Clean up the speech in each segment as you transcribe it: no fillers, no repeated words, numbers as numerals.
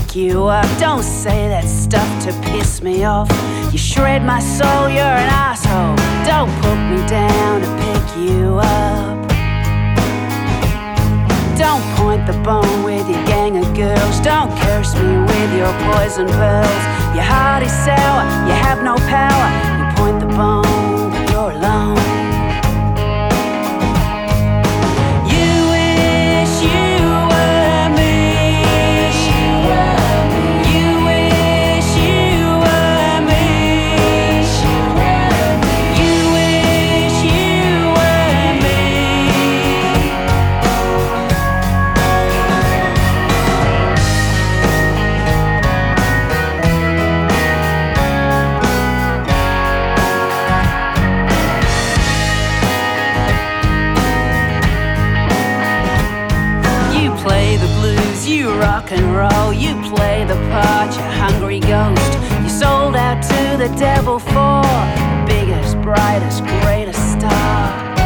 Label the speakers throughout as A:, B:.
A: pick you up. Don't say that stuff to piss me off. You shred my soul, you're an asshole. Don't put me down to pick you up. Don't point the bone with your gang of girls. Don't curse me with your poison pearls. Your heart is sour, you have no power. You point the bone, but you're alone. You rock and roll, you play the part, you hungry ghost. You sold out to the devil for the biggest, brightest, greatest star.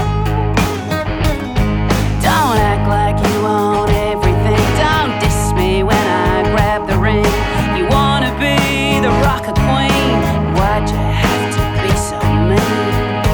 A: Don't act like you own everything. Don't diss me when I grab the ring. You wanna be the rocker queen. Why'd you have to be so mean?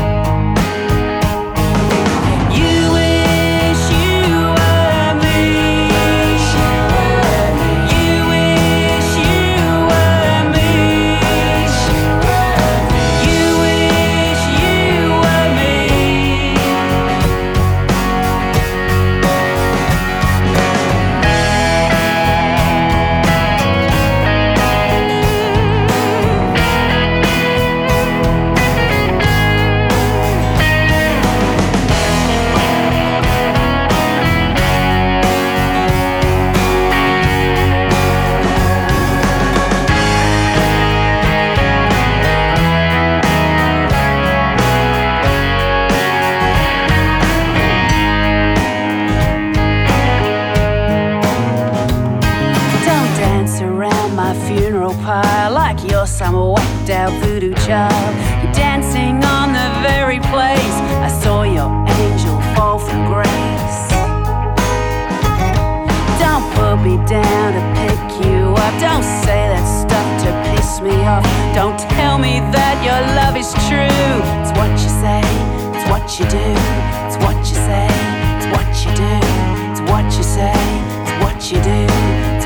A: Funeral pile like you're some whacked out voodoo child. You're dancing on the very place I saw your angel fall from grace. Don't put me down to pick you up. Don't say that stuff to piss me off. Don't tell me that your love is true. It's what you say, it's what you do. It's what you say, it's what you do. It's what you say, it's what you do.